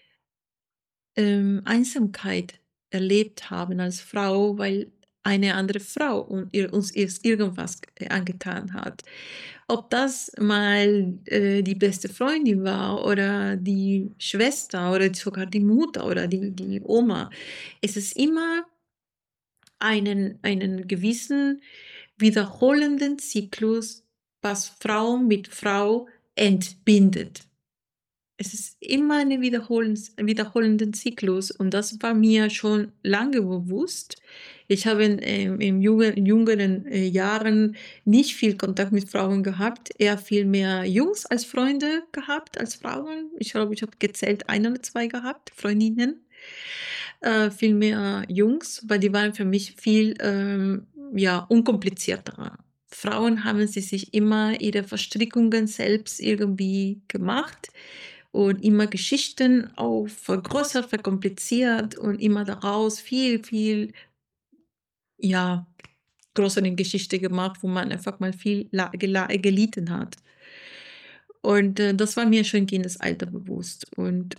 Einsamkeit erlebt haben als Frau, weil eine andere Frau uns irgendwas angetan hat. ob das mal die beste Freundin war oder die Schwester oder sogar die Mutter oder die Oma. Es ist immer einen gewissen wiederholenden Zyklus, was Frau mit Frau entbindet. Es ist immer ein wiederholenden Zyklus und das war mir schon lange bewusst. Ich habe in jüngeren Jahren nicht viel Kontakt mit Frauen gehabt, eher viel mehr Jungs als Freunde gehabt als Frauen. Ich glaube, ich habe gezählt 1 oder 2 gehabt, Freundinnen. Viel mehr Jungs, weil die waren für mich viel ja, unkomplizierter. Frauen haben sie sich immer ihre Verstrickungen selbst irgendwie gemacht und immer Geschichten auch vergrößert, verkompliziert und immer daraus viel, ja, größere Geschichte gemacht, wo man einfach mal viel gelitten hat. Und das war mir schon im Kindesalter bewusst. Und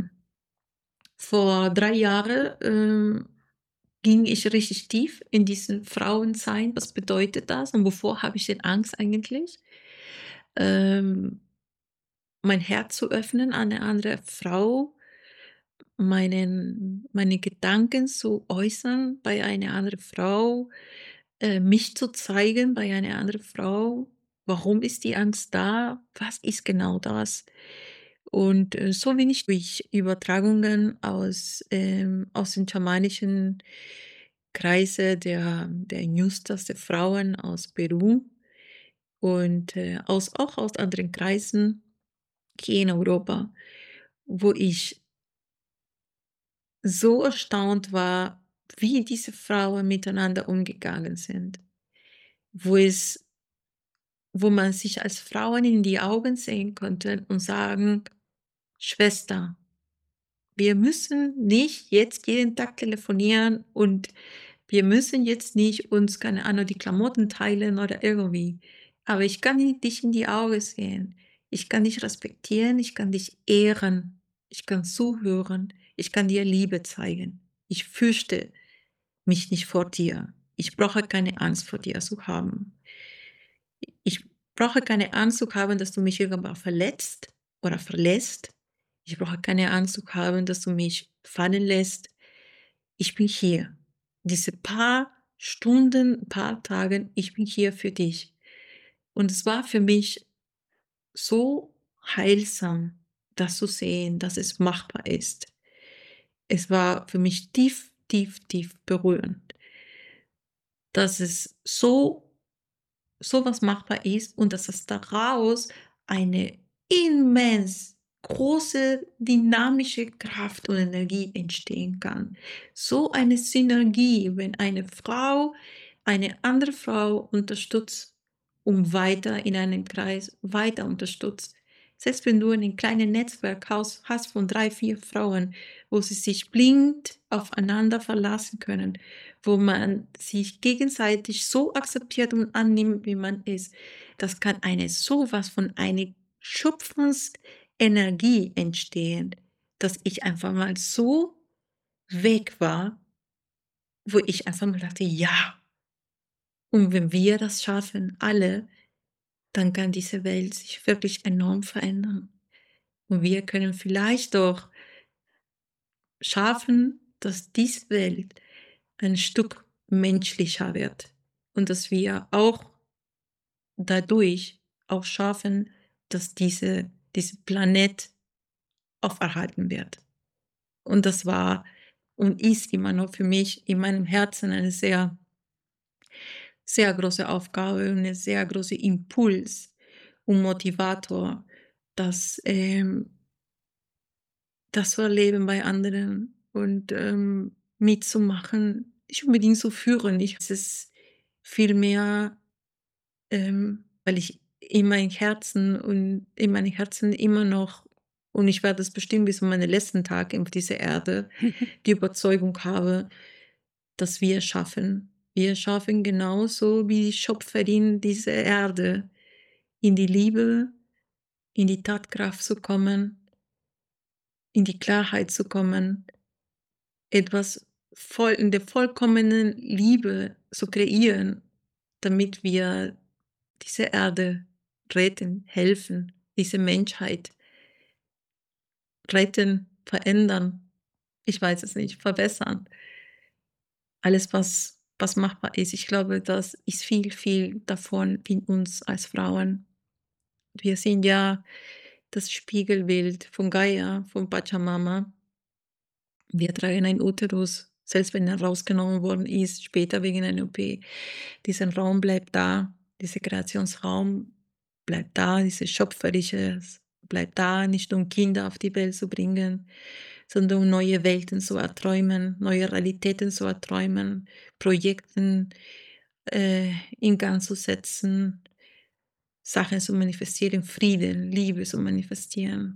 vor 3 Jahren ging ich richtig tief in diesen Frauensein. Was bedeutet das und wovor habe ich denn Angst eigentlich? Ähm, Mein Herz zu öffnen an eine andere Frau, meine Gedanken zu äußern bei einer anderen Frau, mich zu zeigen bei einer anderen Frau. Warum ist die Angst da? Was ist genau das? Und so bin ich durch Übertragungen aus den schamanischen Kreise der Njustas, der Frauen aus Peru und auch aus anderen Kreisen hier in Europa, wo ich so erstaunt war, wie diese Frauen miteinander umgegangen sind, wo es wo man sich als Frauen in die Augen sehen konnte und sagen: „Schwester, wir müssen nicht jetzt jeden Tag telefonieren und wir müssen jetzt nicht uns, keine Ahnung, die Klamotten teilen oder irgendwie. Aber ich kann dich in die Augen sehen. Ich kann dich respektieren, ich kann dich ehren, ich kann zuhören, ich kann dir Liebe zeigen. Ich fürchte mich nicht vor dir. Ich brauche keine Angst vor dir zu haben. Ich brauche keine Angst zu haben, dass du mich irgendwann verletzt oder verlässt. Ich brauche keine Angst zu haben, dass du mich fallen lässt. Ich bin hier. Diese paar Stunden, paar Tagen, ich bin hier für dich. Und es war für mich so heilsam, das zu sehen, dass es machbar ist. Es war für mich tief berührend, dass es so was machbar ist und dass es daraus eine immens große dynamische Kraft und Energie entstehen kann. So eine Synergie, wenn eine Frau eine andere Frau unterstützt und weiter in einem Kreis weiter unterstützt. Selbst wenn du ein kleines Netzwerk hast von 3, 4 Frauen, wo sie sich blind aufeinander verlassen können, wo man sich gegenseitig so akzeptiert und annimmt, wie man ist, das kann sowas von einer Schöpfungsenergie entstehen, dass ich einfach mal so weg war, wo ich einfach mal dachte, ja, und wenn wir das schaffen, alle, dann kann diese Welt sich wirklich enorm verändern. Und wir können vielleicht doch schaffen, dass diese Welt ein Stück menschlicher wird und dass wir auch dadurch auch schaffen, dass diese Planet auferhalten wird. Und das war und ist immer noch für mich in meinem Herzen eine sehr, sehr große Aufgabe und ein sehr großer Impuls und Motivator, das, das zu erleben bei anderen und mitzumachen, nicht unbedingt zu führen. Es ist vielmehr weil ich in meinem Herzen immer noch, und ich werde das bestimmt bis zu meinem letzten Tag auf dieser Erde, die Überzeugung habe, dass wir schaffen. Wir schaffen genauso wie die Schöpferin dieser Erde, in die Liebe, in die Tatkraft zu kommen, in die Klarheit zu kommen, etwas in der vollkommenen Liebe zu kreieren, damit wir diese Erde retten, helfen, diese Menschheit retten, verändern, ich weiß es nicht, verbessern. Alles, was machbar ist. Ich glaube, das ist viel, viel davon in uns als Frauen. Wir sind ja das Spiegelbild von Gaia, von Pachamama. Wir tragen einen Uterus, selbst wenn er rausgenommen worden ist, später wegen einer OP. Dieser Raum bleibt da, dieser Kreationsraum bleibt da, dieses Schöpferische bleibt da, nicht um Kinder auf die Welt zu bringen, sondern um neue Welten zu erträumen, neue Realitäten zu erträumen, Projekten in Gang zu setzen, Sachen zu manifestieren, Frieden, Liebe zu manifestieren.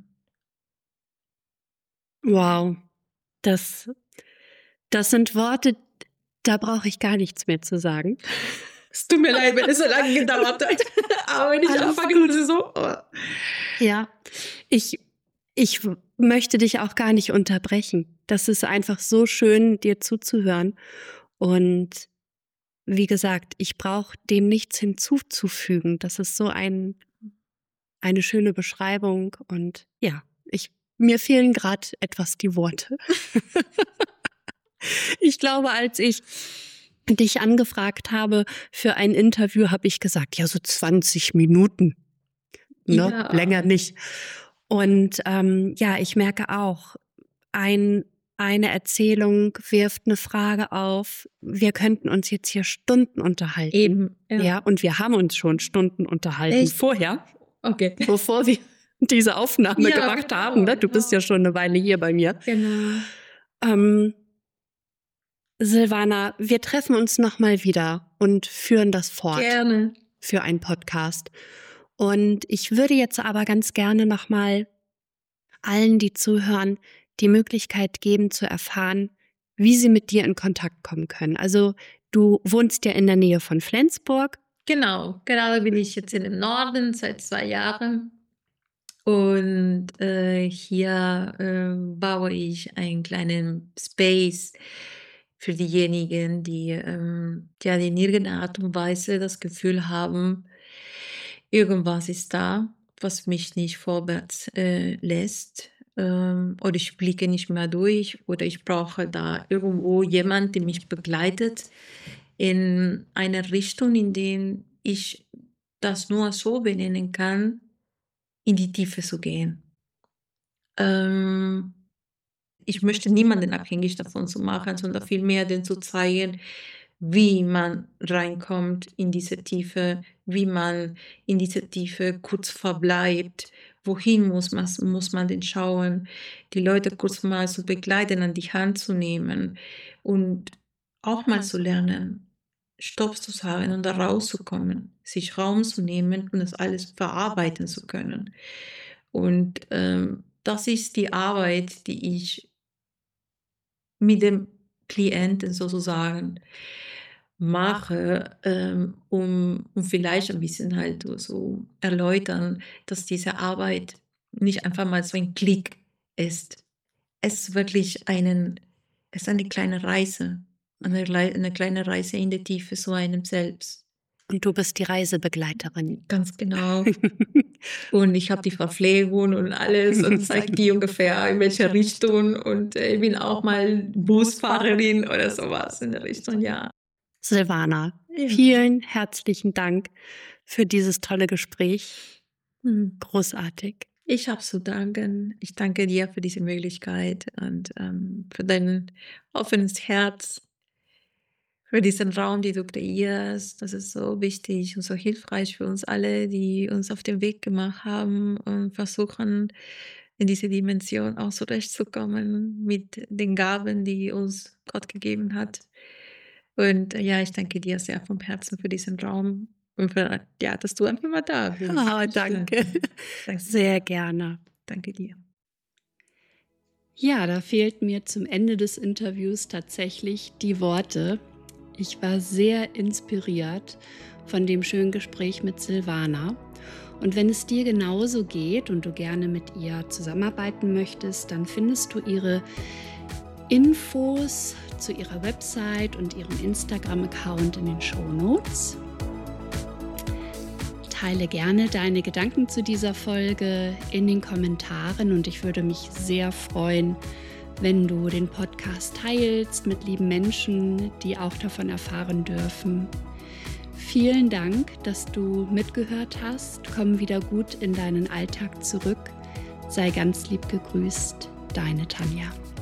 Wow, das sind Worte, da brauche ich gar nichts mehr zu sagen. Es tut mir leid, wenn es so lange gedauert hat. Aber wenn ich anfange, ist es so. Oh. Ja, ich möchte dich auch gar nicht unterbrechen. Das ist einfach so schön, dir zuzuhören. Und wie gesagt, ich brauche dem nichts hinzuzufügen. Das ist so eine schöne Beschreibung. Und ja, mir fehlen gerade etwas die Worte. Ich glaube, als ich dich angefragt habe für ein Interview, habe ich gesagt, ja, so 20 Minuten. Ne? Ja. Länger nicht. Und ich merke auch, eine Erzählung wirft eine Frage auf. Wir könnten uns jetzt hier Stunden unterhalten. Eben. Ja, und wir haben uns schon Stunden unterhalten. Echt? Vorher. Okay. Bevor wir diese Aufnahme gemacht haben. Ne? Du bist ja schon eine Weile hier bei mir. Genau. Silvana, wir treffen uns nochmal wieder und führen das fort. Gerne. Für einen Podcast. Und ich würde jetzt aber ganz gerne nochmal allen, die zuhören, die Möglichkeit geben zu erfahren, wie sie mit dir in Kontakt kommen können. Also du wohnst ja in der Nähe von Flensburg. Genau, gerade bin ich jetzt in dem Norden seit 2 Jahren. Und hier baue ich einen kleinen Space für diejenigen, die in irgendeiner Art und Weise das Gefühl haben, irgendwas ist da, was mich nicht vorwärts lässt. Oder ich blicke nicht mehr durch oder ich brauche da irgendwo jemanden, der mich begleitet in eine Richtung, in der ich das nur so benennen kann, in die Tiefe zu gehen. Ich möchte niemanden abhängig davon zu machen, sondern vielmehr den zu zeigen, wie man reinkommt in diese Tiefe, wie man in diese Tiefe kurz verbleibt, wohin muss man denn schauen, die Leute kurz mal zu begleiten, an die Hand zu nehmen und auch mal zu lernen, Stopp zu sagen und da rauszukommen, sich Raum zu nehmen und das alles verarbeiten zu können. Und das ist die Arbeit, die ich mit dem Klienten sozusagen mache, um vielleicht ein bisschen halt so erläutern, dass diese Arbeit nicht einfach mal so ein Klick ist. Es ist wirklich es ist eine kleine Reise, eine kleine Reise in die Tiefe zu einem selbst. Und du bist die Reisebegleiterin. Ganz genau. Und ich habe die Verpflegung und alles und zeige die ungefähr in welche Richtung. Und ich bin auch mal Busfahrerin oder sowas in der Richtung, ja. Silvana, vielen herzlichen Dank für dieses tolle Gespräch. Großartig. Ich habe zu danken. Ich danke dir für diese Möglichkeit und für dein offenes Herz, für diesen Raum, den du kreierst. Das ist so wichtig und so hilfreich für uns alle, die uns auf den Weg gemacht haben und versuchen, in diese Dimension auch zurechtzukommen mit den Gaben, die uns Gott gegeben hat. Und ich danke dir sehr vom Herzen für diesen Raum und für, dass du einfach mal da bist. Oh, danke. Sehr gerne. Danke dir. Ja, da fehlten mir zum Ende des Interviews tatsächlich die Worte. Ich war sehr inspiriert von dem schönen Gespräch mit Silvana. Und wenn es dir genauso geht und du gerne mit ihr zusammenarbeiten möchtest, dann findest du ihre Infos zu ihrer Website und ihrem Instagram-Account in den Shownotes. Teile gerne deine Gedanken zu dieser Folge in den Kommentaren und ich würde mich sehr freuen, wenn du den Podcast teilst mit lieben Menschen, die auch davon erfahren dürfen. Vielen Dank, dass du mitgehört hast. Komm wieder gut in deinen Alltag zurück. Sei ganz lieb gegrüßt, deine Tanja.